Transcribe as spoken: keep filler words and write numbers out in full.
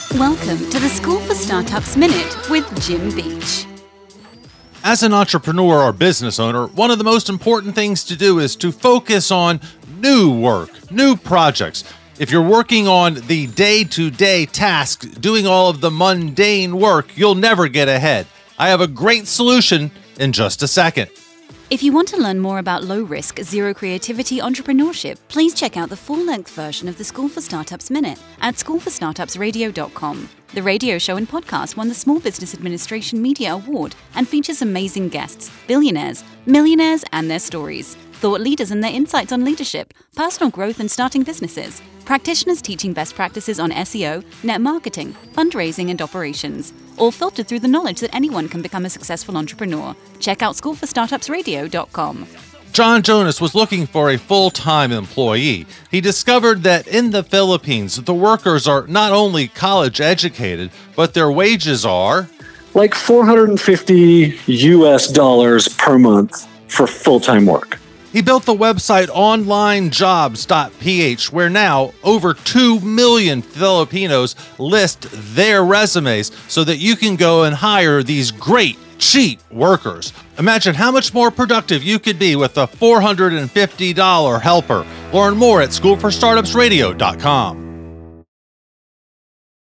Welcome to the School for Startups Minute with Jim Beach. As an entrepreneur or business owner, one of the most important things to do is to focus on new work, new projects. If you're working on the day-to-day tasks, doing all of the mundane work, you'll never get ahead. I have a great solution in just a second. If you want to learn more about low-risk, zero-creativity entrepreneurship, please check out the full-length version of the School for Startups Minute at school for startups radio dot com. The radio show and podcast won the Small Business Administration Media Award and features amazing guests, billionaires, millionaires, and their stories, thought leaders and their insights on leadership, personal growth and starting businesses, practitioners teaching best practices on S E O, net marketing, fundraising, and operations, all filtered through the knowledge that anyone can become a successful entrepreneur. Check out school for startups radio dot com. John Jonas was looking for a full-time employee. He discovered that in the Philippines, the workers are not only college educated, but their wages are like four hundred fifty U S dollars per month for full-time work. He built the website online jobs dot p h, where now over two million Filipinos list their resumes so that you can go and hire these great, cheap workers. Imagine how much more productive you could be with a four hundred fifty dollars helper. Learn more at school for startups radio dot com.